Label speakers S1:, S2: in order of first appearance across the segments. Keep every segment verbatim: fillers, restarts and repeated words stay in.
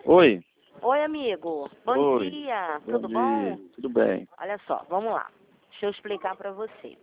S1: Oi.
S2: Oi, amigo. Bom
S1: Oi.
S2: dia.
S1: Bom
S2: Tudo
S1: dia.
S2: bom?
S1: Tudo bem.
S2: Olha só, vamos lá. Deixa eu explicar para você.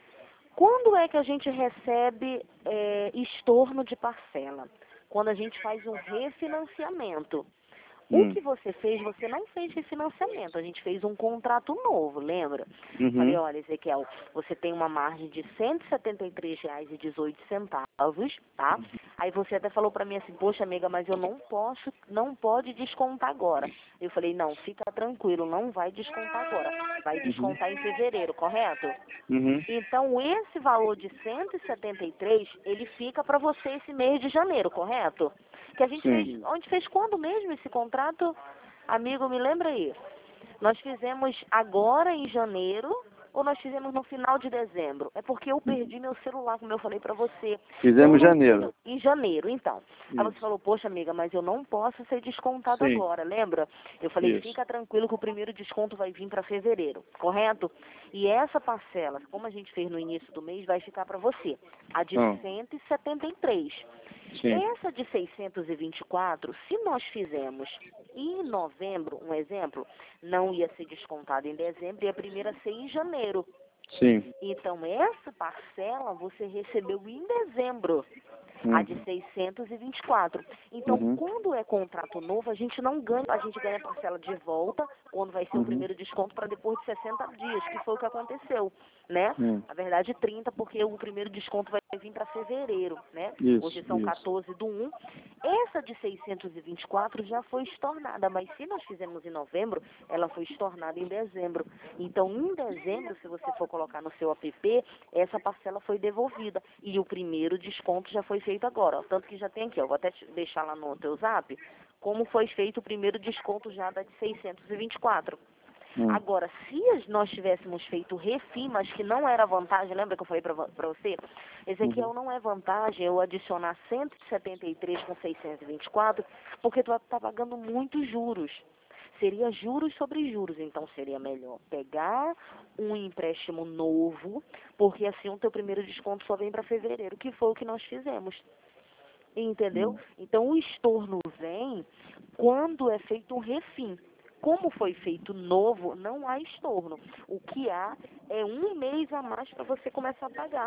S2: Quando é que a gente recebe é, estorno de parcela? Quando a gente faz um refinanciamento. O
S1: Hum.
S2: que você fez, você não fez refinanciamento, a gente fez um contrato novo, lembra?
S1: Uhum.
S2: Falei, olha, Ezequiel, você tem uma margem de cento e setenta e três reais e dezoito centavos, tá? Aí você até falou pra mim assim, poxa, amiga, mas eu não posso, não pode descontar agora. Eu falei, não, fica tranquilo, não vai descontar agora, vai descontar em fevereiro, correto?
S1: Uhum.
S2: Então, esse valor de cento e setenta e três, ele fica para você esse mês de janeiro, correto? Que a gente
S1: Sim.
S2: fez, onde fez quando mesmo esse contrato? Amigo, me lembra aí. Nós fizemos agora em janeiro ou nós fizemos no final de dezembro? É porque eu perdi meu celular, como eu falei para você.
S1: Fizemos em
S2: Eu não
S1: janeiro.
S2: tenho- Em janeiro, então. Aí você
S1: Isso.
S2: falou, poxa, amiga, mas eu não posso ser descontado
S1: Sim.
S2: agora, lembra? Eu falei,
S1: Isso.
S2: fica tranquilo que o primeiro desconto vai vir para fevereiro, correto? E essa parcela, como a gente fez no início do mês, vai ficar para você, a de
S1: Ah.
S2: cento e setenta e três.
S1: Sim.
S2: Essa de seiscentos e vinte e quatro, se nós fizemos em novembro, um exemplo, não ia ser descontada em dezembro e a primeira ser em janeiro.
S1: Sim.
S2: Então, essa parcela você recebeu em dezembro,
S1: Hum.
S2: a de seiscentos e vinte e quatro. Então,
S1: Uhum.
S2: quando é contrato novo, a gente não ganha, a gente ganha a parcela de volta, quando vai ser o
S1: Uhum.
S2: primeiro desconto para depois de sessenta dias, que foi o que aconteceu, né?
S1: Hum.
S2: Na verdade, trinta, porque o primeiro desconto vai vir para fevereiro, né?
S1: Isso,
S2: Hoje são
S1: isso.
S2: quatorze do um. Essa de seiscentos e vinte e quatro já foi estornada, mas se nós fizemos em novembro, ela foi estornada em dezembro. Então, em dezembro, se você for colocar no seu app, essa parcela foi devolvida. E o primeiro desconto já foi feito agora. Ó. Tanto que já tem aqui, ó, vou até te deixar lá no teu zap, como foi feito o primeiro desconto já da de seiscentos e vinte e quatro.
S1: Hum.
S2: Agora, se as- nós tivéssemos feito refim, mas que não era vantagem, lembra que eu falei para você? Ezequiel,
S1: Uhum.
S2: não é vantagem eu adicionar cento e setenta e três com seiscentos e vinte e quatro, porque tu está pagando muitos juros. Seria juros sobre juros, então seria melhor pegar um empréstimo novo, porque assim o teu primeiro desconto só vem para fevereiro, que foi o que nós fizemos. Entendeu?
S1: Hum.
S2: Então o estorno vem quando é feito um refim. Como foi feito novo, não há estorno. O que há é um mês a mais para você começar a pagar.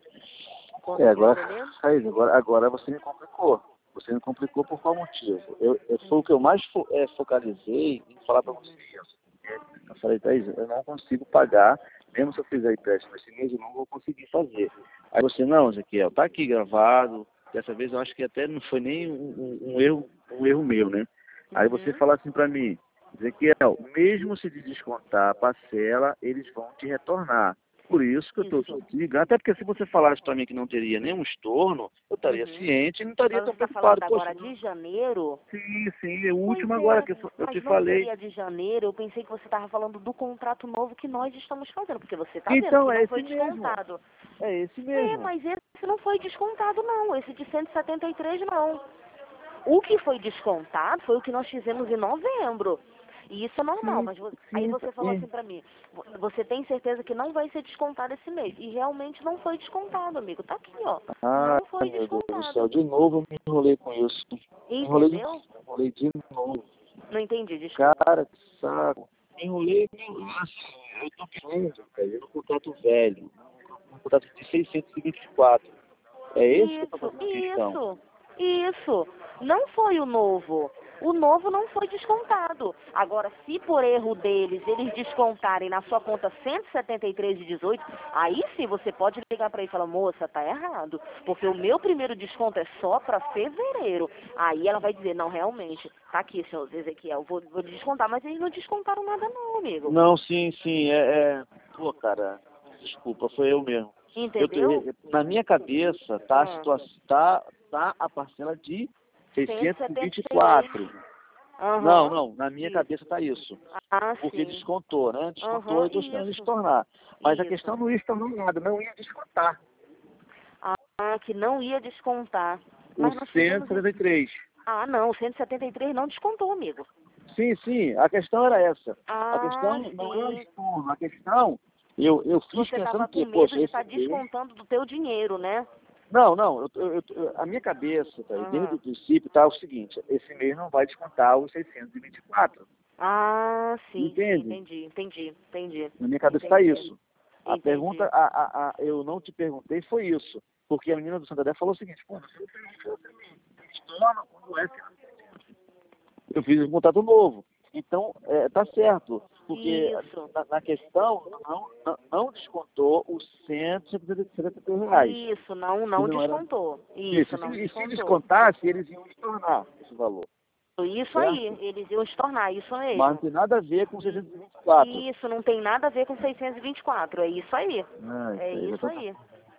S1: É,
S2: Conseguiu
S1: agora,
S2: entender?
S1: Thaís, agora, agora você me complicou. Você me complicou por qual motivo? Eu, eu foi o que eu mais fo, é, focalizei em falar para você. Eu falei, Thaís, eu não consigo pagar, mesmo se eu fizer empréstimo esse mês, eu não vou conseguir fazer. Aí você, não, Ezequiel, tá aqui gravado. Dessa vez eu acho que até não foi nem um, um, um erro, um erro meu, né? Aí você
S2: Uhum.
S1: fala assim para mim, Ezequiel, mesmo se descontar a parcela, eles vão te retornar. Por isso que eu estou
S2: Isso.
S1: te ligando, até porque se você falasse para mim que não teria nenhum estorno, eu estaria
S2: Uhum.
S1: ciente e não estaria
S2: Mas você
S1: tão
S2: está falando
S1: preocupado. Poxa,
S2: agora de janeiro?
S1: sim, sim, é o
S2: Pois
S1: último agora
S2: é,
S1: que eu, eu te
S2: mas não
S1: falei.
S2: seria de janeiro. Eu pensei que você estava falando do contrato novo que nós estamos fazendo, porque você está vendo
S1: Então,
S2: que
S1: é
S2: não foi
S1: esse mesmo.
S2: descontado.
S1: É esse
S2: É,
S1: mesmo.
S2: mas esse não foi descontado, não. Esse de cento e setenta e três, não. O que foi descontado foi o que nós fizemos em novembro. E isso é normal,
S1: Sim,
S2: mas vo- aí
S1: sim.
S2: você falou
S1: E,
S2: assim pra mim, vo- você tem certeza que não vai ser descontado esse mês? E realmente não foi descontado, amigo. Tá aqui, ó.
S1: ah,
S2: Não foi
S1: meu Deus do céu,
S2: descontado.
S1: de novo eu me enrolei com isso. Me enrolei de
S2: Entendeu?
S1: novo, me enrolei de novo.
S2: Não entendi, desculpa.
S1: Cara, que saco. Me enrolei, me enrolei. Assim, eu tô pensando, velho, no contrato velho, no contrato de seiscentos e vinte e quatro. É esse que eu tô
S2: Isso,
S1: fazendo questão.
S2: isso, isso. Não foi o novo. O novo não foi descontado. Agora, se por erro deles, eles descontarem na sua conta cento e setenta e três e dezoito, aí sim você pode ligar para ele e falar, moça, tá errado. Porque o meu primeiro desconto é só para fevereiro. Aí ela vai dizer, não, realmente, tá aqui, senhor Ezequiel, vou, vou descontar. Mas eles não descontaram nada não, amigo.
S1: Não, sim, sim, é, é... Pô, cara, desculpa, foi eu mesmo. Eu,
S2: Entendeu?
S1: te- na minha cabeça tá a
S2: Ah,
S1: situação, tá, tá a parcela de seiscentos e vinte e quatro.
S2: cento e setenta e três.
S1: Não,
S2: Aham.
S1: não, na minha
S2: Isso.
S1: cabeça tá isso.
S2: Ah,
S1: Porque
S2: sim.
S1: descontou, né? Descontou
S2: Aham,
S1: e estou esperando
S2: isso.
S1: estornar. Mas a questão
S2: Isso.
S1: não ia estornar nada, não ia descontar.
S2: Ah, que não ia descontar.
S1: O
S2: Mas nós
S1: cento e
S2: fizemos em...
S1: setenta e três.
S2: Ah, não, o cento e setenta e três não descontou, amigo.
S1: Sim, sim, a questão era essa. A
S2: Ah,
S1: questão não é o
S2: sim.
S1: estorno, a questão, eu, eu fiz
S2: Você
S1: pensando
S2: estava com
S1: que,
S2: medo
S1: poxa,
S2: de
S1: esse
S2: estar
S1: mês,
S2: descontando do teu dinheiro, né?
S1: Não, não, eu, eu, eu, a minha cabeça, tá,
S2: Uhum.
S1: desde o princípio, tá o seguinte, esse mês não vai descontar os seiscentos e vinte e quatro.
S2: Ah, sim,
S1: Entende?
S2: sim, entendi, entendi, entendi.
S1: Na minha cabeça está
S2: Entendi.
S1: isso. A
S2: Entendi.
S1: pergunta, a, a, a, eu não te perguntei, foi isso. Porque a menina do Santander falou o seguinte, pô, você estorna quando é que eu fiz um contrato novo. Então, é, tá certo. Porque
S2: Isso.
S1: na, na questão, não, não, não descontou os cento e setenta e três reais.
S2: Isso, não, não
S1: Que não era-
S2: descontou. Isso,
S1: Isso,
S2: não
S1: se, e se
S2: descontou.
S1: descontasse, eles iam estornar esse valor.
S2: Isso
S1: Certo?
S2: aí, eles iam estornar, isso
S1: Mas não
S2: mesmo.
S1: tem nada a ver com seiscentos e vinte e quatro.
S2: Isso, não tem nada a ver com seiscentos e vinte e quatro, é isso aí.
S1: Ah,
S2: É
S1: isso aí, já
S2: isso
S1: tô-
S2: aí.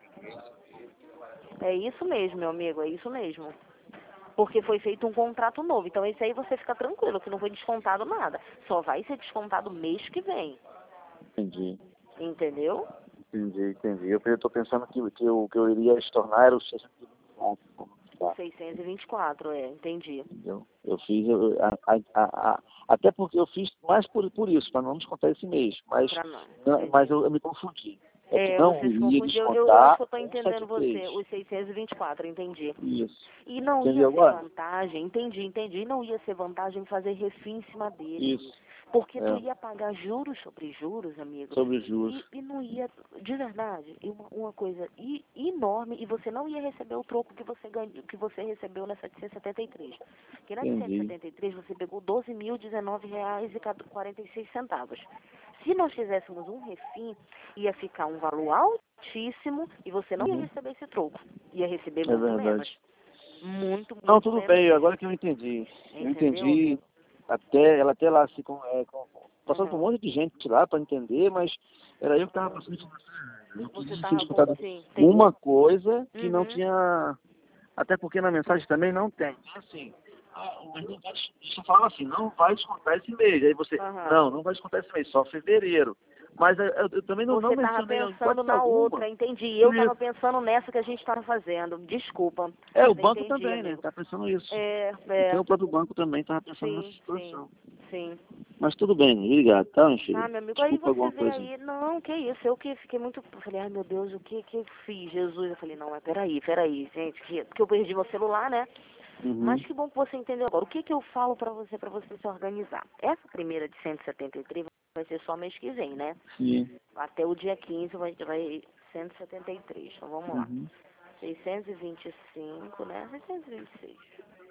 S2: É isso mesmo, meu amigo, é isso mesmo. Porque foi feito um contrato novo. Então esse aí você fica tranquilo, que não foi descontado nada. Só vai ser descontado mês que vem.
S1: Entendi.
S2: Entendeu?
S1: Entendi, entendi. Eu estou pensando que, que, eu, que eu iria estornar era o seiscentos e vinte e quatro. Tá,
S2: seiscentos e vinte e quatro, é, entendi.
S1: entendeu? Eu fiz, eu, a, a, a, a- até porque eu fiz mais por, por isso, para não descontar esse mês. Mas,
S2: Pra não.
S1: não,
S2: Entendi.
S1: mas eu, eu me confundi. É que
S2: É,
S1: não
S2: você se
S1: iria
S2: confundiu. Eu, eu acho
S1: descontar
S2: que eu tô
S1: o
S2: entendendo você,
S1: setenta e três.
S2: os seiscentos e vinte e quatro, entendi.
S1: Isso.
S2: E não ia
S1: Entendeu
S2: ser
S1: agora?
S2: vantagem, entendi, entendi. E não ia ser vantagem fazer refim em cima dele.
S1: Isso.
S2: Porque tu
S1: É,
S2: ia pagar juros sobre juros, amigo.
S1: sobre os juros.
S2: E, e não ia, de verdade, e uma, uma coisa i- enorme, e você não ia receber o troco que você ganhou, que você recebeu na setecentos e setenta e três. Porque na setecentos e
S1: Entendi.
S2: setenta e três você pegou doze mil e dezenove reais e quarenta e seis centavos. Se nós fizéssemos um refim, ia ficar um valor altíssimo e você não ia
S1: Uhum.
S2: receber esse troco. Ia receber
S1: É
S2: muito menos.
S1: verdade.
S2: Muito,
S1: Não,
S2: muito
S1: tudo
S2: menos
S1: bem,
S2: mesmo.
S1: agora que eu entendi. Eu
S2: Entendeu,
S1: entendi.
S2: amigo?
S1: Até, ela até lá se com, é, com, passando por um
S2: Uhum.
S1: monte de gente lá para entender, mas era eu que estava passando informação. Eu
S2: Você
S1: queria ser
S2: tava com...
S1: escutado
S2: Sim, entendi.
S1: uma coisa que não
S2: Uhum.
S1: tinha. Até porque na mensagem também não tem. Então, assim, ah, mas não vai, você falava assim, não vai descontar esse mês. Aí você,
S2: Aham.
S1: não, não vai descontar esse mês, só fevereiro. Mas eu, eu- eu também não, não
S2: Você tava
S1: mencionei em
S2: pensando
S1: hipótese
S2: na
S1: alguma.
S2: outra, entendi. Eu tava
S1: Isso.
S2: pensando nessa que a gente estava fazendo. Desculpa.
S1: É, o
S2: Mas
S1: banco
S2: entendi,
S1: também, né?
S2: amigo.
S1: Tá pensando isso.
S2: É,
S1: Então
S2: é.
S1: o próprio banco também estava pensando nessa
S2: Sim, sim,
S1: situação.
S2: sim.
S1: Mas tudo bem, obrigado, tá, meu
S2: Ah,
S1: filho?
S2: meu amigo, aí
S1: Desculpa
S2: você
S1: alguma
S2: vê
S1: coisa.
S2: aí. Não, que isso. Eu que fiquei muito. Eu falei, ai meu Deus, o que que eu fiz, Jesus? Eu falei, não, mas peraí, peraí, gente. Que, porque eu perdi meu celular, né?
S1: Uhum.
S2: Mas que bom que você entendeu agora. O que que eu falo pra você, pra você se organizar? Essa primeira de cento e setenta e três vai ser só mês que vem, né?
S1: Sim.
S2: Até o dia quinze vai, vai cento e setenta e três. Então vamos lá.
S1: Uhum.
S2: seiscentos e vinte e cinco, né? seiscentos e vinte e seis.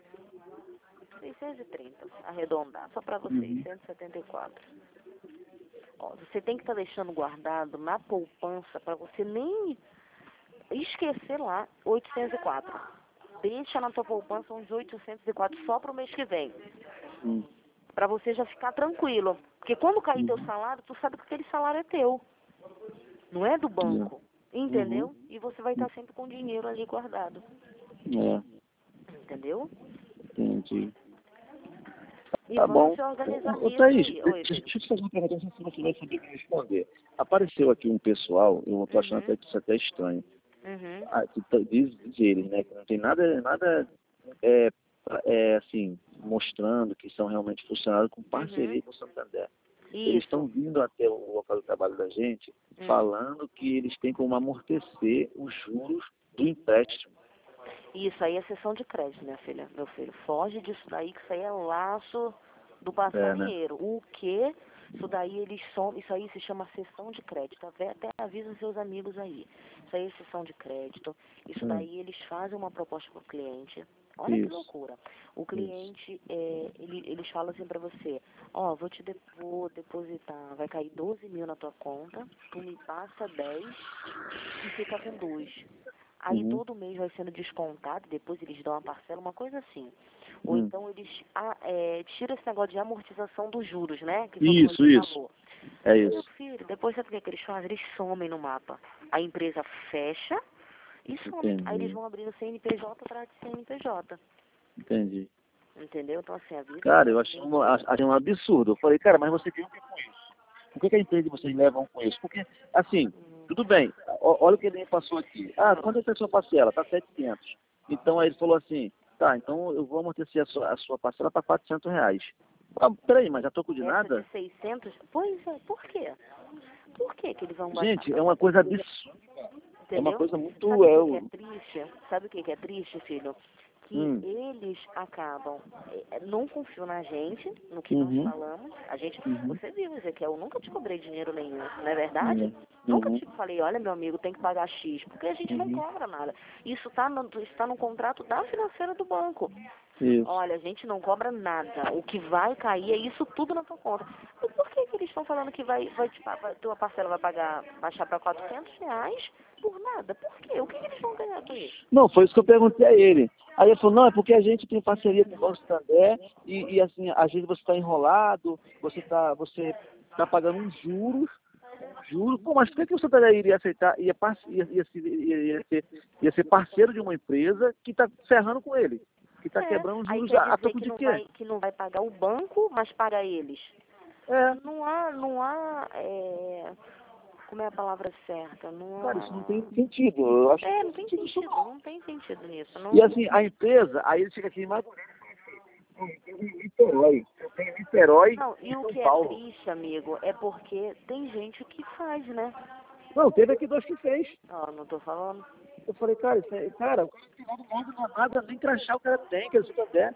S2: seiscentos e trinta, arredondar, só pra vocês,
S1: Uhum.
S2: cento e setenta e quatro. Ó, você tem que estar deixando guardado na poupança pra você nem esquecer lá oitocentos e quatro. Deixa na tua poupança uns oitocentos e quatro só pro mês que vem.
S1: Uhum.
S2: Pra você já ficar tranquilo. Porque quando cair teu
S1: Uhum.
S2: salário, tu sabe que aquele salário é teu. Não é do banco. Entendeu?
S1: Uhum.
S2: E você vai estar sempre com o dinheiro ali guardado.
S1: É,
S2: Entendeu?
S1: entendi.
S2: E
S1: Tá
S2: vamos
S1: bom.
S2: se organizar
S1: Ô, ô,
S2: nisso
S1: Thaís,
S2: aí. Oi,
S1: deixa,
S2: filho.
S1: deixa eu te fazer uma pergunta, não sei se você vai saber me responder. Apareceu aqui um pessoal, eu tô achando até
S2: Uhum.
S1: que isso até estranho.
S2: Uhum.
S1: Ah, que tá- diz, diz eles, né, que não tem nada, nada é, é, assim, mostrando que são realmente funcionários com parceria
S2: Uhum.
S1: com o Santander. Eles
S2: Isso.
S1: estão vindo até o local do trabalho da gente
S2: Hum.
S1: falando que eles têm como amortecer os juros do empréstimo.
S2: Isso aí é sessão de crédito, minha filha, meu filho. Foge disso daí, que isso aí é laço do
S1: É, né?
S2: passarinheiro. O quê? Isso daí eles são, isso aí se chama sessão de crédito. Até, até avisa seus amigos aí. Isso aí é sessão de crédito. Isso
S1: Hum,
S2: daí eles fazem uma proposta para o cliente. Olha que
S1: isso,
S2: loucura. O
S1: isso.
S2: cliente, é, ele, eles falam assim pra você, ó, vou te de, vou depositar, vai cair doze mil na tua conta, tu me passa dez e fica com dois. Aí
S1: Uhum.
S2: todo mês vai sendo descontado, depois eles dão uma parcela, uma coisa assim. Ou
S1: Hum.
S2: então eles ah, é, tiram esse negócio de amortização dos juros, né? Que foi como
S1: Isso,
S2: ele
S1: isso.
S2: falou.
S1: É
S2: Meu
S1: isso.
S2: filho, depois sabe o que, é que eles fazem? Eles somem no mapa. A empresa fecha e some. Aí eles
S1: Entendi.
S2: vão abrindo C N P J atrás de C N P J.
S1: Entendi.
S2: Entendeu? Então assim, a vida
S1: Cara,
S2: é
S1: eu achei um, achei um absurdo. Eu falei, cara, mas você ganha o que com isso? Por que, que a empresa de vocês levam com isso? Porque, assim, tudo bem, ó- olha o que ele me passou aqui. Ah, quanto é que é a sua parcela? Tá setecentos. Então aí ele falou assim, tá, então eu vou amortecer a sua, a sua parcela para quatrocentos reais. Ah, peraí, mas a troco de
S2: essa de
S1: nada?
S2: seiscentos. Pois é, por quê? Por que que eles vão baixar
S1: Gente,
S2: para
S1: é uma coisa
S2: quatrocentos?
S1: absurda.
S2: Entendeu?
S1: É uma coisa muito...
S2: Sabe
S1: É,
S2: o que,
S1: o...
S2: que é triste? Sabe o que, que é triste, filho? Que
S1: hum.
S2: eles acabam, eh, não confiam na gente, no que
S1: Uhum.
S2: nós falamos. A gente,
S1: Uhum.
S2: você viu, Ezequiel, eu nunca te cobrei dinheiro nenhum, não é verdade?
S1: Uhum.
S2: Nunca
S1: Uhum.
S2: te falei, olha meu amigo, tem que pagar X, porque a gente não
S1: Uhum.
S2: cobra nada. Isso está no, está no contrato da financeira do banco.
S1: Isso.
S2: Olha, a gente não cobra nada. O que vai cair é isso tudo na tua conta. Mas por que, que eles estão falando que vai, vai, te, vai, tua parcela vai pagar, baixar para quatrocentos reais por nada? Por quê? O que, que eles vão ganhar com isso?
S1: Não, foi isso que eu perguntei a ele. Aí ele falou, não, é porque a gente tem parceria com o Banco Santander e, e assim, às vezes você está enrolado, você está você tá pagando uns juros, juros. Pô, mas por que, que o Santander iria aceitar, ia, ia, ia, ia, ia, ser, ia ser parceiro de uma empresa que está ferrando com ele? Que está
S2: É,
S1: quebrando os
S2: aí
S1: juros
S2: quer
S1: a, a
S2: dizer
S1: troco
S2: que
S1: de
S2: não
S1: quê?
S2: vai, que não vai pagar o banco, mas paga eles.
S1: É,
S2: Não há, não há, é, como é a palavra certa? Não
S1: cara, isso não
S2: há...
S1: tem sentido. Eu acho que
S2: É,
S1: não
S2: não
S1: tem
S2: tem
S1: sentido isso
S2: sentido,
S1: não.
S2: não tem sentido nisso. Não...
S1: E assim, a empresa, aí ele chega aqui em Madureira, em Niterói. Eu tenho Niterói
S2: Não,
S1: e
S2: e o
S1: São
S2: que é
S1: Paulo.
S2: triste, amigo, é porque tem gente que faz, né?
S1: Não, teve aqui dois que fez.
S2: Ó, não tô falando.
S1: Eu falei, cara, isso é, cara, o cara não tem nada, nada, não é nada, nem crachá o cara tem, que é Santander.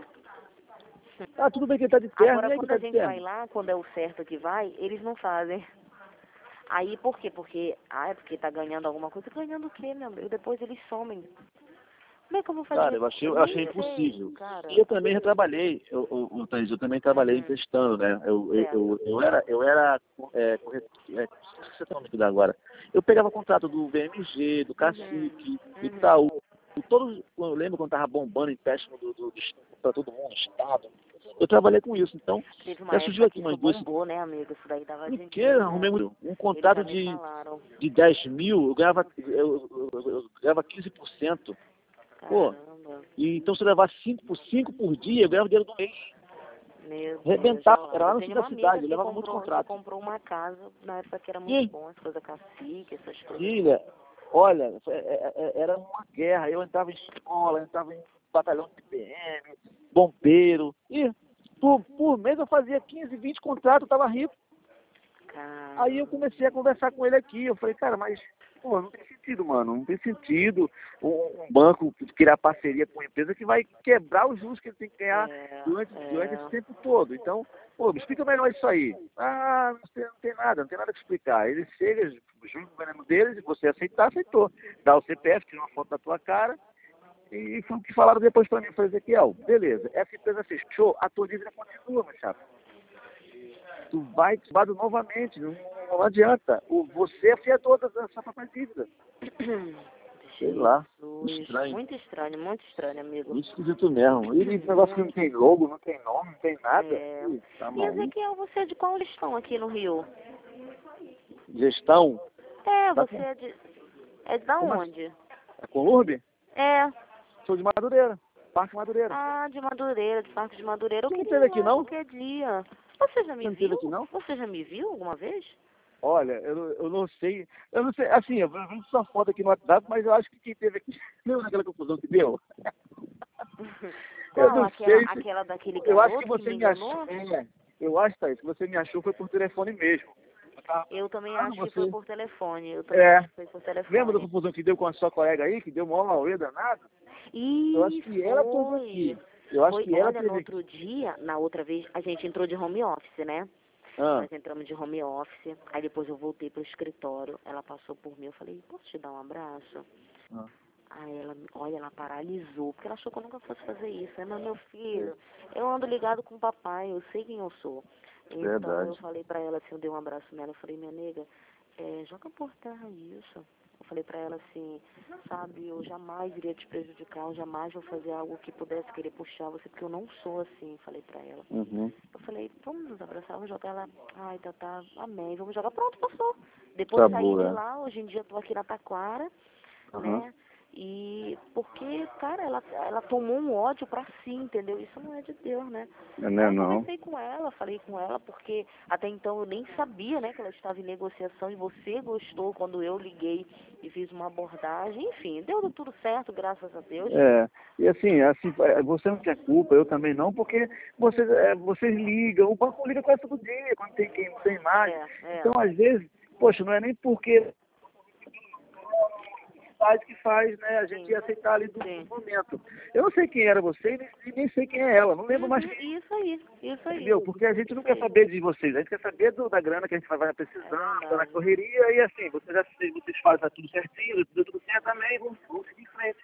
S1: Ah, tudo bem que ele tá de terno,
S2: Agora,
S1: e aí que
S2: quando
S1: tá
S2: a
S1: de
S2: gente vai
S1: terno?
S2: lá, quando é o certo que vai, eles não fazem. Aí, por quê? Porque, ah, é porque tá ganhando alguma coisa. Ganhando o quê, meu amigo? Depois eles somem. Como é que eu vou
S1: Cara,
S2: fazer?
S1: eu achei,
S2: Eu
S1: eu achei
S2: nem sei,
S1: impossível.
S2: cara.
S1: E eu também já trabalhei, eu, eu, eu, Thaís, eu também trabalhei
S2: Uhum,
S1: emprestando, né? Eu, eu,
S2: certo.
S1: eu, eu era, eu era é, corretor, é, você tá me cuidar agora. Eu pegava contrato do B M G, do
S2: Uhum,
S1: Cacique, do
S2: uhum.
S1: Itaú, de todos, eu lembro quando tava bombando empréstimo do, do, para todo mundo, Estado. Eu trabalhei com isso, então
S2: Teve uma
S1: já surgiu
S2: época que
S1: aqui
S2: isso
S1: umas duas.
S2: bombou, né, amigo? Isso daí dava
S1: Por que arrumei
S2: dinheiro.
S1: um um
S2: Eles
S1: contrato
S2: já me
S1: de,
S2: falaram.
S1: de dez mil, eu ganhava, eu, eu, eu, eu ganhava quinze por cento. Pô,
S2: Caramba.
S1: e então se eu levar cinco por cinco por dia, eu ganhava dinheiro do mês.
S2: Meu Deus, olha
S1: Arrebentava,
S2: lá.
S1: era lá
S2: Eu
S1: no centro
S2: tenho
S1: da
S2: uma amiga
S1: cidade, eu
S2: que
S1: levava muito
S2: comprou, que
S1: contrato.
S2: comprou uma casa na época que era muito
S1: E,
S2: bom, as coisas cacique, essas coisas.
S1: filha, olha, é- é- é- era uma guerra. Eu entrava em escola, eu entrava em batalhão de P M, bombeiro. E por, por mês eu fazia quinze, vinte contratos, eu tava rico. Aí eu
S2: Caramba.
S1: comecei a conversar com ele aqui. Eu falei, cara, mas pô, não tem sentido, mano. Não tem sentido um, um banco criar parceria com uma empresa que vai quebrar os juros que ele tem que ganhar
S2: É,
S1: durante, durante esse
S2: é.
S1: tempo todo. Então, pô, me explica melhor isso aí. Ah, não tem, não tem nada, não tem nada que explicar. Ele chega, juro no veneno deles, e você aceitar, aceitou. Dá o C P F, tira uma foto da tua cara. E foi o que falaram depois pra mim. Eu falei, Ezequiel, beleza, essa empresa fechou, a tua dívida continua, meu chapa. Tu vai desbado novamente, não, não adianta. O, você é fiador dessa própria dívida. Sei lá,
S2: Jesus,
S1: estranho.
S2: muito estranho, muito estranho, amigo.
S1: Muito esquisito mesmo. E esse negócio que não tem logo, não tem nome, não tem nada.
S2: É.
S1: Ih, tá
S2: E
S1: maluco.
S2: Ezequiel, você é de qual listão aqui no Rio?
S1: Gestão,
S2: É,
S1: tá
S2: você
S1: com,
S2: é de... É da
S1: como assim?
S2: onde?
S1: É com Lurbe?
S2: É.
S1: Sou de Madureira, Parque Madureira.
S2: Ah, de Madureira, de Parque de Madureira. Eu
S1: Você não
S2: queria ir
S1: teve aqui
S2: lá
S1: não?
S2: qualquer dia. Você já
S1: Você
S2: me
S1: não teve
S2: viu?
S1: aqui não?
S2: Você já me viu alguma vez?
S1: Olha, eu, eu não sei, eu não sei, assim, eu vi sua foto aqui no WhatsApp, mas eu acho que quem teve aqui, lembra daquela confusão que deu? Eu
S2: Não,
S1: não
S2: aquela,
S1: sei se,
S2: aquela daquele
S1: eu acho que
S2: garoto que
S1: você
S2: me
S1: me achou,
S2: enganou?
S1: é, eu acho, Thaís, que você me achou foi por telefone mesmo. Eu tava
S2: Eu também
S1: falando
S2: acho que foi
S1: você,
S2: por telefone. Eu também
S1: é,
S2: acho que foi por
S1: lembra da
S2: telefone.
S1: confusão que deu com a sua colega aí, que deu uma auê danada? Eu acho
S2: E
S1: que ela teve
S2: foi.
S1: aqui, eu acho
S2: Foi,
S1: que ela
S2: olha, no
S1: teve
S2: outro
S1: aqui.
S2: dia, na outra vez, a gente entrou de home office, né?
S1: Ah,
S2: Nós entramos de home office, aí depois eu voltei pro escritório, ela passou por mim, eu falei, posso te dar um abraço?
S1: ah,
S2: Aí ela, olha, ela paralisou, porque ela achou que eu nunca fosse fazer isso, né? Mas meu filho, eu ando ligado com o papai, eu sei quem eu sou. Então eu
S1: verdade.
S2: falei pra ela assim, eu dei um abraço nela, eu falei, minha nega, é, joga por terra isso. Eu falei pra ela assim, sabe, eu jamais iria te prejudicar, eu jamais vou fazer algo que pudesse querer puxar você, porque eu não sou assim, falei pra ela.
S1: Uhum.
S2: Eu falei, vamos nos abraçar, vamos jogar ela. Ai, tá, tá, amém, vamos jogar. Pronto, passou. Depois
S1: Tá
S2: saí de
S1: boa,
S2: lá, hoje em dia eu tô aqui na Taquara,
S1: é. Aham.
S2: né? E porque, cara, ela, ela tomou um ódio pra si, entendeu? Isso não é de Deus, né?
S1: Não
S2: Aí
S1: é
S2: eu
S1: não.
S2: conversei com ela, falei com ela, porque até então eu nem sabia, né, que ela estava em negociação e você gostou quando eu liguei e fiz uma abordagem. Enfim, deu tudo certo, graças a Deus.
S1: É, e assim, assim, é, você não quer culpa, eu também não, porque você, é, vocês ligam, o banco liga quase todo dia, quando tem quem tem mais.
S2: É, é.
S1: Então, às vezes, poxa, não é nem porque vontade que faz, né, a gente
S2: Sim.
S1: aceitar ali do
S2: Sim.
S1: momento. Eu não sei quem era você e nem, e nem sei quem é ela, não lembro mais.
S2: Uhum, Isso aí, isso aí.
S1: Entendeu? Porque a gente não
S2: Isso
S1: quer
S2: aí.
S1: saber de vocês, a gente quer saber do, da grana que a gente vai
S2: É
S1: precisando,
S2: verdade.
S1: na correria, e assim, vocês, já, vocês fazem tá tudo certinho, tudo, tudo certo também, vamos, vamos seguir em frente.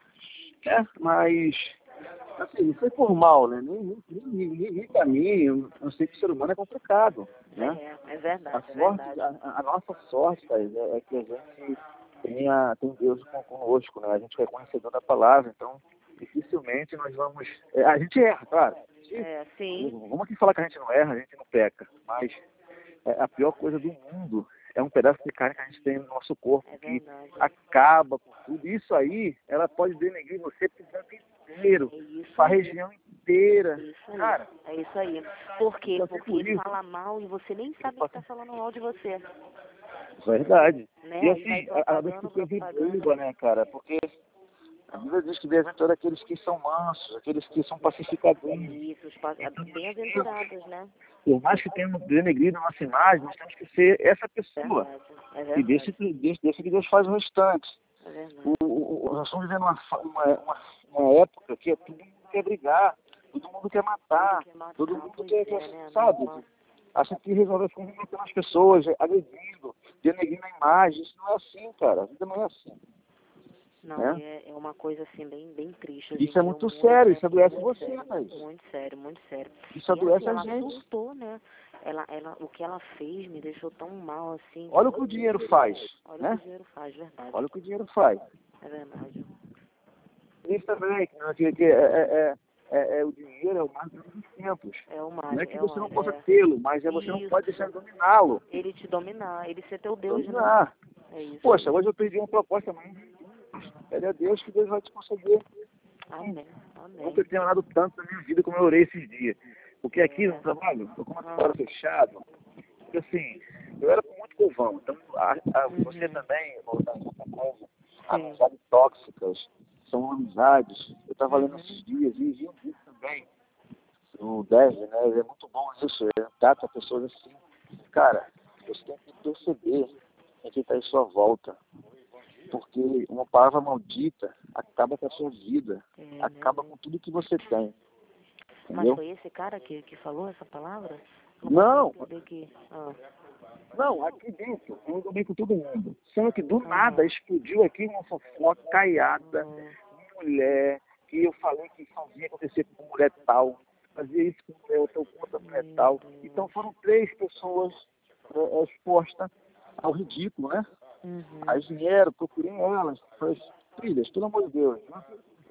S1: É, mas, assim, não foi por mal, né? Nem, nem, nem, nem, nem pra mim, eu, eu sei que o ser humano é complicado, né?
S2: É, é
S1: A
S2: verdade, é
S1: sorte,
S2: verdade.
S1: a, a nossa sorte, Thaís, é, é que a gente tenha, tem Deus con- conosco, né? A gente é conhecedor da palavra, então dificilmente nós vamos. É, a gente erra, claro. A gente-
S2: É, sim.
S1: Vamos aqui falar que a gente não erra, a gente não peca, mas é, a pior coisa do mundo é um pedaço de carne que a gente tem no nosso corpo,
S2: É
S1: que
S2: verdade.
S1: acaba com tudo. Isso aí, ela pode denegrir você pro tempo inteiro,
S2: É isso
S1: pra
S2: aí.
S1: região inteira.
S2: Isso aí.
S1: Cara,
S2: É isso aí. Por quê?
S1: eu sei
S2: Porque
S1: por isso.
S2: fala mal e você nem sabe que tá falando mal de você.
S1: Verdade.
S2: Né?
S1: E
S2: Aí vai
S1: assim, a, a vez
S2: propagando,
S1: que teve
S2: propagando.
S1: briga, né, cara? Porque a Bíblia diz que bem-aventurado aqueles que são mansos, aqueles que são pacificadores.
S2: Isso, os pa-
S1: Então, nós
S2: bem-aventurados, né?
S1: por mais que tenhamos denegrido a nossa imagem, nós temos que ser essa pessoa.
S2: Verdade. É
S1: E
S2: verdade.
S1: deixa que Deus, deixa que Deus faz o restante.
S2: É verdade.
S1: O, o, o- nós estamos vivendo uma, fa- uma, uma, uma época que todo mundo quer brigar, todo mundo quer matar,
S2: Quer matar,
S1: todo mundo
S2: pois
S1: quer,
S2: é,
S1: quer
S2: né?
S1: sabe?
S2: Não,
S1: Acha que resolver as coisas matando as pessoas, agredindo, denegrindo a imagem. Isso não é assim, cara. A vida não é assim.
S2: não
S1: Né?
S2: é, é uma coisa assim bem, bem triste. Hoje em
S1: Isso é
S2: dia,
S1: muito
S2: o mundo
S1: sério,
S2: é
S1: isso adoece
S2: muito
S1: você,
S2: sério,
S1: Thaís.
S2: muito sério, muito sério.
S1: Isso
S2: E assim,
S1: adoece a
S2: ela
S1: gente.
S2: surtou, né? Ela, ela, o que ela fez me deixou tão mal assim.
S1: Olha o que o dinheiro faz,
S2: Olha o
S1: né?
S2: que o dinheiro faz, verdade.
S1: Olha o que o dinheiro faz.
S2: É verdade.
S1: Isso também, né, que, que é, é, é, é, o dinheiro é o mais dos tempos.
S2: É o mais,
S1: Não é que
S2: é o
S1: você não
S2: mais.
S1: possa
S2: É.
S1: tê-lo, mas é você não pode deixar
S2: Isso.
S1: de dominá-lo.
S2: Ele te dominar, ele ser teu Deus, né?
S1: Dominar.
S2: É isso.
S1: Poxa,
S2: aí.
S1: hoje eu pedi uma proposta, mas pede a Deus que Deus vai te conceder.
S2: Amém. Amém.
S1: Nunca tenho orado tanto na minha vida como eu orei esses dias. Porque aqui no
S2: É.
S1: trabalho, eu como
S2: Ah.
S1: escritório fechado, porque assim, eu era muito povão. Então, a, a, você
S2: Uhum.
S1: também, outra outra coisa,
S2: Sim.
S1: amizades tóxicas, são amizades. Eu estava lendo
S2: Uhum.
S1: esses dias e vi um vídeo também, o Dev, né? Ele é muito bom nisso, ele trata pessoas assim. Cara, você tem que perceber em quem está em sua volta. Porque uma palavra maldita acaba com a sua vida,
S2: É, né?
S1: acaba com tudo que você tem.
S2: Mas
S1: Entendeu?
S2: foi esse cara que, que falou essa palavra?
S1: Não,
S2: consegui entender que... Ah.
S1: não, aqui dentro, eu ando bem com todo mundo. Sendo que do
S2: Uhum.
S1: nada explodiu aqui uma fofoca caiada,
S2: Uhum.
S1: mulher, que eu falei que fazia acontecer com mulher tal, fazia isso com mulher outra, com outra mulher
S2: Meu
S1: tal.
S2: Deus.
S1: Então foram três pessoas é, é, expostas ao ridículo, né?
S2: Uhum.
S1: Aí vieram, procurei elas, falei, filhas, pelo amor de Deus, não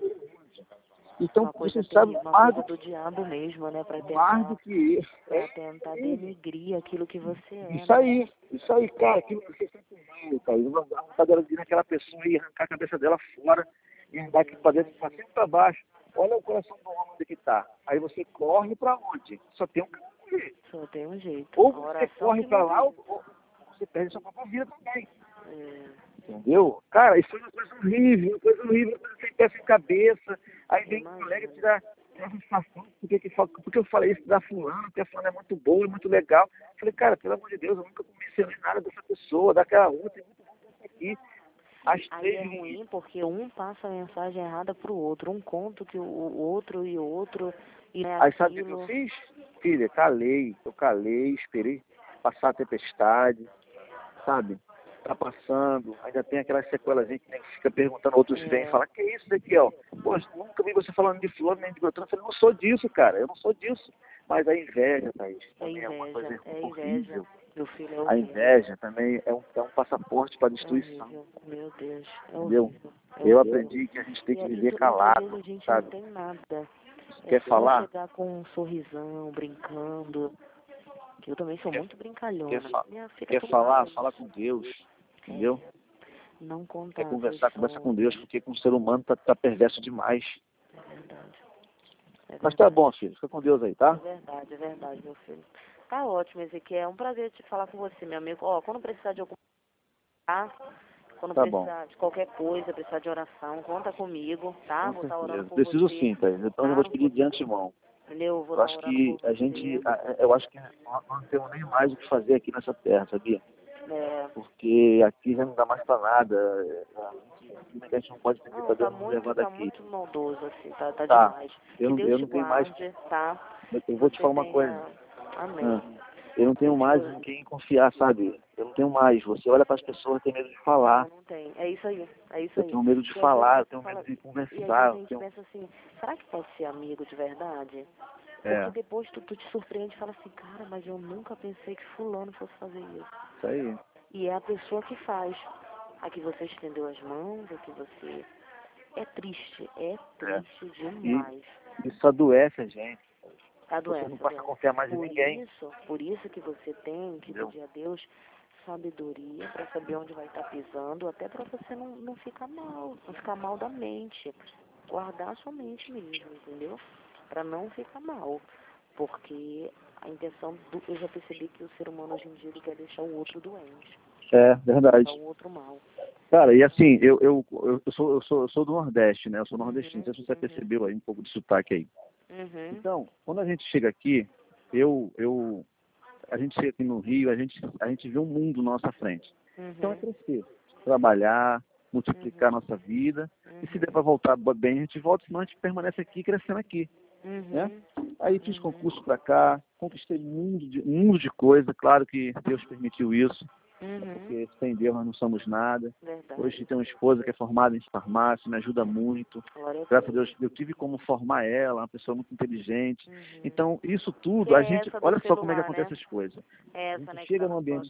S1: então
S2: Uma coisa,
S1: você sabe
S2: terrível, uma
S1: mais
S2: coisa
S1: do,
S2: do diabo mesmo, né? Pra
S1: mais do
S2: tentar,
S1: que eu.
S2: pra tentar denegrir aquilo que você é,
S1: Isso
S2: né?
S1: aí, isso aí, cara, aquilo que você sempre viu, cara. Eu vou dar vontade dela de ir naquela pessoa e arrancar a cabeça dela fora e andar aqui pra dentro, pra cima e pra baixo. Olha o coração do homem onde que tá. Aí você corre pra onde? Só tem um caminho.
S2: Só tem um jeito.
S1: Ou
S2: A
S1: você
S2: oração
S1: corre
S2: que
S1: pra
S2: não
S1: lá,
S2: tem.
S1: ou, ou você perde sua própria vida também.
S2: É,
S1: Entendeu? Cara, isso foi uma coisa horrível, uma coisa horrível, uma coisa sem pé sem cabeça. Aí vem um colega tirar tirar satisfação, porque, que, fa- porque eu falei isso da fulana, porque a fulana é muito boa, é muito legal. Eu falei, cara, pelo amor de Deus, eu nunca mencionei nada dessa pessoa, daquela outra, é muito bom dessa aqui. As
S2: aí é
S1: três.
S2: ruim porque um passa a mensagem errada pro outro. Um conta que o, o outro e o outro e não é
S1: Aí sabe o que eu
S2: aquilo.
S1: fiz? Filha, calei, eu calei, esperei passar a tempestade, sabe? Tá passando, ainda tem aquelas sequelas que nem fica perguntando, outros
S2: É.
S1: vêm e falam, que é isso daqui, ó? Pô, nunca vi você falando de flor nem de Beltrano. Eu falei, não sou disso, cara, eu não sou disso. Mas a inveja, Thaís,
S2: É
S1: também é uma coisa
S2: inveja, é inveja.
S1: horrível.
S2: Meu filho é
S1: A
S2: horrível.
S1: inveja também é um, é um passaporte para a
S2: É
S1: destruição,
S2: horrível. Meu Deus, é
S1: entendeu?
S2: horrível. É
S1: Eu
S2: horrível.
S1: aprendi que a gente tem
S2: E,
S1: que
S2: e,
S1: viver
S2: e às
S1: calado,
S2: vezes a gente
S1: sabe?
S2: não tem nada. É
S1: Quer
S2: só
S1: falar?
S2: chegar com um sorrisão, brincando. Que eu também sou
S1: Quer,
S2: muito
S1: quer,
S2: brincalhona.
S1: fa
S2: Minha filha
S1: quer
S2: todo
S1: falar?
S2: dia
S1: Fala
S2: isso.
S1: com Deus, entendeu?
S2: Não
S1: Quer
S2: contar
S1: conversar,
S2: as
S1: conversa com Deus,
S2: pessoas.
S1: porque com o ser humano tá, tá perverso demais.
S2: É verdade. É
S1: Mas tá
S2: verdade.
S1: bom, filho. Fica com Deus aí,
S2: É
S1: tá?
S2: verdade, é verdade, meu filho. Tá ótimo, Ezequiel. É um prazer te falar com você, meu amigo. Ó, quando precisar de algum... tá? Quando
S1: Tá bom.
S2: precisar de qualquer coisa, precisar de oração, conta comigo, tá?
S1: Com
S2: Vou estar orando
S1: certeza.
S2: por
S1: Preciso
S2: você.
S1: sim, tá? Então
S2: Tá?
S1: eu vou te pedir de antemão.
S2: Entendeu? Vou
S1: Eu
S2: estar
S1: acho
S2: orando por
S1: que a
S2: você.
S1: gente, a- eu acho que nós não temos nem mais o que fazer aqui nessa terra, sabia?
S2: É,
S1: Porque aqui já não dá mais pra nada. A gente que a gente não pode ter
S2: Não,
S1: que
S2: tá
S1: fazer
S2: muito,
S1: levando
S2: tá
S1: aqui.
S2: muito maldoso, assim, tá, tá
S1: Tá,
S2: demais.
S1: eu,
S2: Que
S1: não-
S2: Deus
S1: eu
S2: te
S1: não tenho mais...
S2: guarde, tá?
S1: Eu vou te
S2: Você
S1: falar uma
S2: tenha...
S1: coisa.
S2: Amém.
S1: Ah, eu não tenho mais em quem confiar, sabe? Eu não tenho mais. Você olha para as pessoas e tem medo de falar.
S2: Não, não tem. É isso aí, é isso
S1: Eu
S2: aí.
S1: tenho medo de
S2: E às
S1: falar, eu
S2: vezes
S1: tenho
S2: fala-
S1: medo de
S2: E às vezes
S1: conversar.
S2: a
S1: Eu
S2: gente
S1: tenho...
S2: pensa assim, será que pode ser amigo de verdade?
S1: É,
S2: Porque depois tu, tu te surpreende e fala assim, cara, mas eu nunca pensei que fulano fosse fazer isso.
S1: isso aí.
S2: E é a pessoa que faz. A que você estendeu as mãos, a que você... É triste, é
S1: É.
S2: triste demais.
S1: Isso adoece a gente. Você
S2: Adoece,
S1: não passa a
S2: adoece.
S1: confiar mais em
S2: Por
S1: ninguém.
S2: isso, por isso que você tem que
S1: Entendeu?
S2: pedir a Deus sabedoria para saber onde vai estar pisando, até para você não, não ficar mal, não ficar mal da mente. Guardar a sua mente mesmo, entendeu? Para não ficar mal. Porque a intenção do. Eu já percebi que o ser humano hoje em dia ele quer deixar o outro doente.
S1: É, verdade.
S2: Deixar o outro mal.
S1: Cara, e assim, eu, eu, eu, sou, eu, sou, eu sou do Nordeste, né? Eu sou nordestino. Não sei se você
S2: Uhum,
S1: percebeu aí um pouco de sotaque aí.
S2: uhum,
S1: Então, quando a gente chega aqui, eu, eu, a gente chega aqui no Rio, a gente, a gente vê um mundo na nossa frente. Então é
S2: uhum,
S1: crescer, trabalhar, multiplicar a
S2: uhum,
S1: nossa vida. E se der
S2: uhum,
S1: para voltar bem, a gente volta, senão a gente permanece aqui crescendo aqui, né?
S2: uhum,
S1: Aí fiz
S2: uhum,
S1: concurso para cá, conquistei um mundo de, um mundo de coisa. Claro que Deus permitiu isso,
S2: uhum.
S1: porque sem Deus nós não somos nada.
S2: Verdade.
S1: Hoje tenho uma esposa que é formada em farmácia, me ajuda muito.
S2: Glória a
S1: Graças a
S2: Deus.
S1: Deus, eu tive como formar ela, uma pessoa muito inteligente.
S2: Uhum.
S1: Então, isso
S2: Que
S1: tudo, a
S2: é
S1: gente,
S2: essa do
S1: olha só como é que
S2: celular, né?
S1: acontece as coisas.
S2: É
S1: A
S2: essa, né,
S1: gente
S2: que tá
S1: chega
S2: na
S1: no
S2: foto.
S1: ambiente,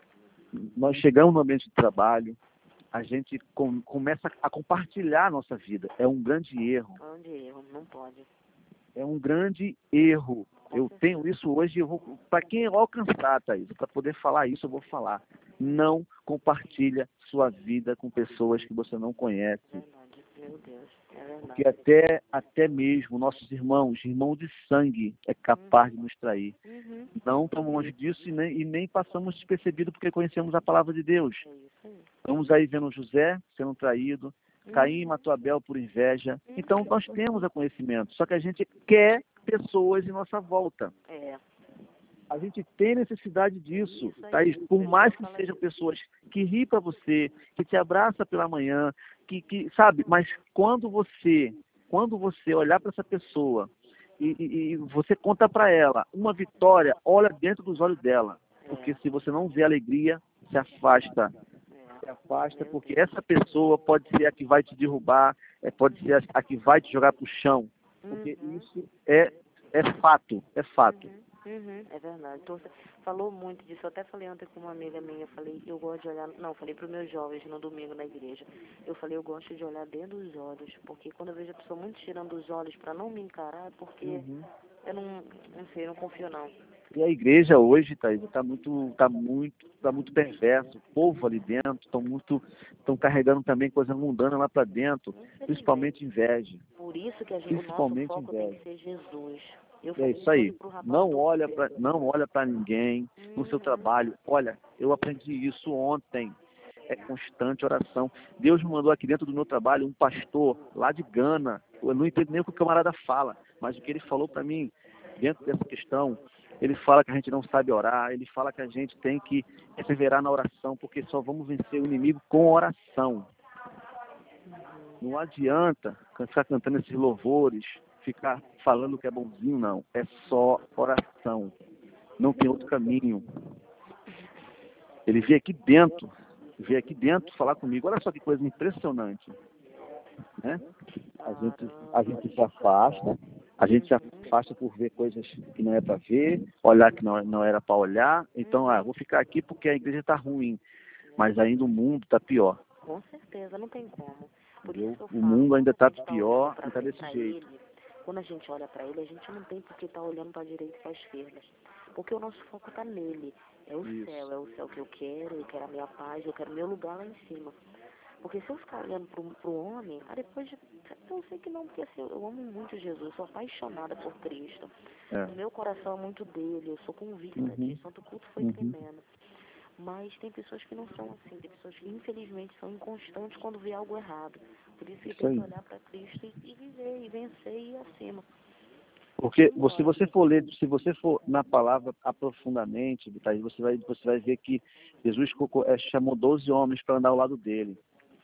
S1: nós chegamos no ambiente de trabalho, a gente com, começa a compartilhar a nossa vida. É um grande erro.
S2: Onde erro? Não pode.
S1: É um grande erro.
S2: Com
S1: Eu
S2: certeza.
S1: tenho isso hoje, eu vou, para quem eu alcançar, Thaís, para poder falar isso, eu vou falar. Não compartilha sua vida com pessoas que você não conhece.
S2: Verdade. Meu Deus. É verdade.
S1: Porque até, até mesmo nossos irmãos, irmão de sangue, é capaz de nos trair.
S2: Uhum.
S1: Não estamos longe disso e nem, e nem passamos despercebido porque conhecemos a palavra de Deus.
S2: É isso aí.
S1: Estamos aí vendo José sendo traído, Caim
S2: Uhum.
S1: matou Abel por inveja. Então nós temos a conhecimento, só que a gente quer pessoas em nossa volta.
S2: É.
S1: A gente tem necessidade disso,
S2: Isso aí.
S1: Thaís. Por
S2: Eu
S1: mais
S2: já
S1: que
S2: falei
S1: sejam
S2: isso.
S1: pessoas que riem para você, que te abraçam pela manhã, que, que sabe, mas quando você, quando você olhar para essa pessoa e, e, e você conta para ela uma vitória, olha dentro dos olhos dela. Porque
S2: É.
S1: se você não vê alegria, se afasta.
S2: É.
S1: Se afasta,
S2: Meu
S1: porque
S2: Deus.
S1: essa pessoa pode ser a que vai te derrubar, é, pode ser a, a que vai te jogar para o chão. Porque
S2: Uhum.
S1: isso é, é fato, é fato.
S2: Uhum. Uhum. É verdade. Então, você falou muito disso. Eu até falei ontem com uma amiga minha. Eu falei, eu gosto de olhar. Não, eu falei para os meus jovens no domingo na igreja. Eu falei, eu gosto de olhar dentro dos olhos. Porque quando eu vejo a pessoa muito tirando os olhos para não me encarar, é porque
S1: Uhum.
S2: eu não, não sei, eu não confio não.
S1: E a igreja hoje, Thaís, está muito, tá muito, tá muito perverso. O povo ali dentro estão muito, estão carregando também coisa mundana lá para dentro, principalmente inveja.
S2: Por isso que a gente, o nosso
S1: Principalmente
S2: foco tem
S1: inveja.
S2: que ser Jesus. Eu
S1: E é
S2: falei
S1: isso
S2: isso hoje
S1: aí.
S2: pro rapaz
S1: Não
S2: do
S1: olha
S2: Uber.
S1: para, não olha para ninguém no seu
S2: Uhum.
S1: trabalho. Olha, eu aprendi isso ontem. É constante oração. Deus me mandou aqui dentro do meu trabalho um pastor lá de Gana. Eu não entendo nem o que o camarada fala, mas o que ele falou para mim dentro dessa questão, ele fala que a gente não sabe orar, ele fala que a gente tem que perseverar na oração, porque só vamos vencer o inimigo com oração. Não adianta ficar cantando esses louvores, ficar falando que é bonzinho, não. É só oração. Não tem outro caminho. Ele veio aqui dentro, veio aqui dentro falar comigo. Olha só que coisa impressionante, né? A gente, a gente se afasta, a gente se afasta por ver coisas que não é para ver, olhar que não, não era para olhar. Então, ah, vou ficar aqui porque a igreja está ruim, mas ainda o mundo está pior.
S2: Com certeza, não tem como. Por
S1: Entendeu?
S2: isso que eu
S1: O
S2: falo,
S1: mundo ainda está
S2: quando a gente tá olhando
S1: pior
S2: pra,
S1: e está desse
S2: pra
S1: jeito.
S2: ele, quando a gente olha para ele, a gente não tem porque estar tá olhando para a direita e para a esquerda. Porque o nosso foco está nele. É o
S1: Isso.
S2: céu, é o céu que eu quero, eu quero a minha paz, eu quero meu lugar lá em cima. Porque se eu ficar olhando pro, pro homem, aí depois de, eu sei que não, porque assim, eu amo muito Jesus, eu sou apaixonada por Cristo.
S1: É.
S2: O meu coração é muito dele, eu sou convicta
S1: Uhum.
S2: disso, Santo Culto foi
S1: Uhum.
S2: tremendo. Mas tem pessoas que não são assim, tem pessoas que infelizmente são inconstantes quando vê algo errado. Por isso que
S1: Isso
S2: tem
S1: aí.
S2: que olhar para Cristo e, e viver, e vencer e ir acima.
S1: Porque se você for ler, se você for na palavra aprofundamente, Thaís, você vai, você vai ver que Jesus colocou- é, chamou doze homens para andar ao lado dele.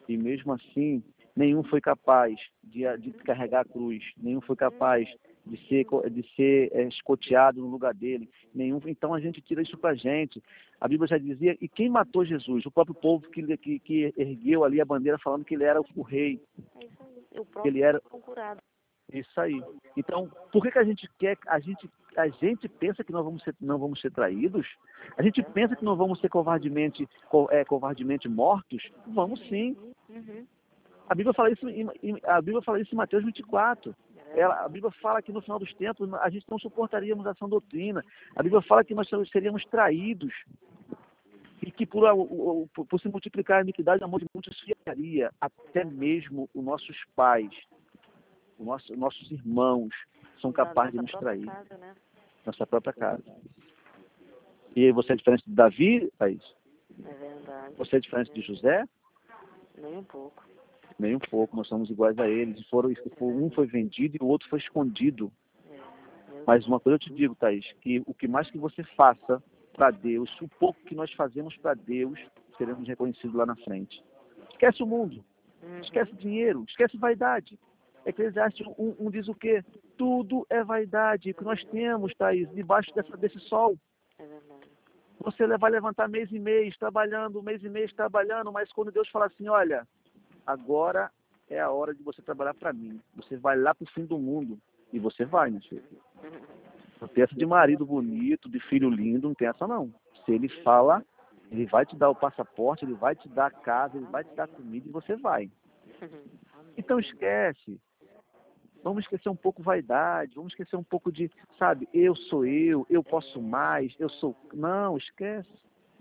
S1: E mesmo assim, nenhum foi capaz de, de carregar a cruz, nenhum foi capaz de ser, de ser é, escoteado no lugar dele, nenhum. Então a gente tira isso para a gente. A Bíblia já dizia, e quem matou Jesus? O próprio povo que, que, que ergueu ali a bandeira falando que ele era o rei.
S2: É isso aí. O
S1: Que ele era
S2: procurado.
S1: Isso aí. Então, por que, que a gente quer, a gente, a gente pensa que nós vamos ser, não vamos ser traídos? A gente pensa que não vamos ser covardemente, co, é, covardemente mortos? Vamos sim.
S2: Uhum.
S1: A Bíblia fala isso em, a Bíblia fala isso em Mateus vinte e quatro. Ela, a Bíblia fala que no final dos tempos a gente não suportaríamos a sã doutrina. A Bíblia fala que nós seríamos traídos. E que por, por, por se multiplicar a iniquidade, o amor de muitos esfriaria. Até mesmo os nossos pais, os nossos, nossos irmãos são capazes de nos trair.
S2: Casa, né?
S1: Nossa própria casa. E você é diferente de Davi, Thaís?
S2: É verdade.
S1: Você é diferente de José?
S2: Nem um pouco.
S1: Nem um pouco, nós somos iguais a eles. Foram, um foi vendido e o outro foi escondido.
S2: É,
S1: Mas uma coisa eu te digo, Thaís, que o que mais que você faça para Deus, o pouco que nós fazemos para Deus, seremos reconhecidos lá na frente. Esquece o mundo,
S2: uhum.
S1: esquece dinheiro, esquece vaidade. Eclesiastes um, um diz o quê? Tudo é vaidade que nós temos, Thaís, debaixo dessa, desse sol.
S2: É verdade.
S1: Você vai levantar mês e mês, trabalhando, mês e mês trabalhando, mas quando Deus fala assim, olha, agora é a hora de você trabalhar para mim. Você vai lá para o fim do mundo. E você vai, meu filho. Não tem essa de marido bonito, de filho lindo, não tem essa não. Se ele fala, ele vai te dar o passaporte, ele vai te dar a casa, ele vai te dar comida e você vai. Então esquece. Vamos esquecer um pouco vaidade, vamos esquecer um pouco de, sabe, eu sou eu, eu posso mais, eu sou... Não, esquece.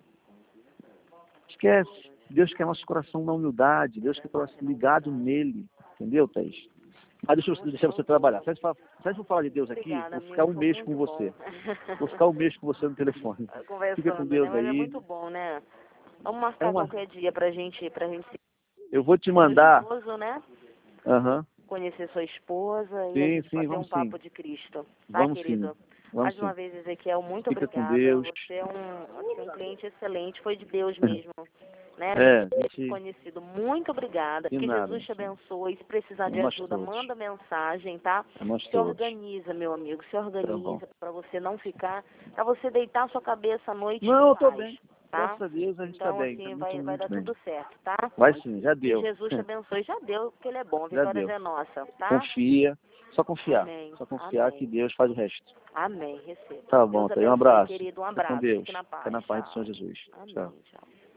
S1: Esquece. Deus quer nosso coração na humildade, Deus quer coração ligado nele. Entendeu, Thaís? Mas deixa eu deixar você trabalhar. Se a gente for falar de Deus aqui,
S2: Obrigada,
S1: vou ficar um
S2: amigo,
S1: mês com
S2: muito
S1: você.
S2: bom.
S1: Vou ficar um mês com você no telefone. Fica com
S2: Conversando,
S1: Deus
S2: né? Mas é
S1: aí.
S2: muito bom, né? Vamos
S1: É
S2: marcar
S1: uma...
S2: qualquer dia pra gente, pra gente se
S1: Eu vou te
S2: conhecer seu
S1: mandar.
S2: esposo, né?
S1: Aham.
S2: Conhecer sua esposa e a
S1: Sim,
S2: gente
S1: sim,
S2: bater um
S1: vamos
S2: papo
S1: sim.
S2: de Cristo. Tá,
S1: Vamos
S2: querido?
S1: sim. Vamos
S2: Mais uma
S1: sim.
S2: vez, Ezequiel, muito
S1: Fica com
S2: obrigada.
S1: Deus.
S2: Você é um, um cliente excelente, foi de Deus mesmo. Né?
S1: É,
S2: Muito
S1: gente...
S2: conhecido. Muito obrigada.
S1: De
S2: Que
S1: nada.
S2: Jesus te abençoe. Se precisar de
S1: Nós
S2: ajuda,
S1: todos.
S2: manda mensagem, tá?
S1: Nós
S2: Se
S1: todos.
S2: organiza, meu amigo. Se
S1: Tá bom.
S2: organiza para você não ficar, para você deitar sua cabeça à noite
S1: Não,
S2: em
S1: eu tô
S2: paz,
S1: bem.
S2: tá?
S1: Graças a Deus a gente tá
S2: Então,
S1: bem. Tá
S2: assim,
S1: muito,
S2: vai, vai
S1: muito
S2: dar
S1: bem.
S2: tudo certo, tá?
S1: Vai sim, já
S2: Que
S1: deu.
S2: Jesus te abençoe. Já deu, porque ele é bom. A
S1: Já
S2: vitória
S1: deu.
S2: é nossa, tá?
S1: Confia. Só confiar.
S2: Amém.
S1: Só confiar
S2: Amém.
S1: que Deus faz o resto.
S2: Amém. Receba.
S1: Tá bom,
S2: Deus
S1: tá aí. Um
S2: abençoe,
S1: abraço.
S2: querido. Um
S1: Fica com
S2: abraço.
S1: Deus.
S2: Fique na
S1: Fica
S2: paz.
S1: na paz do
S2: Tchau.
S1: Senhor Jesus.
S2: Amém.
S1: Tchau.
S2: Tchau.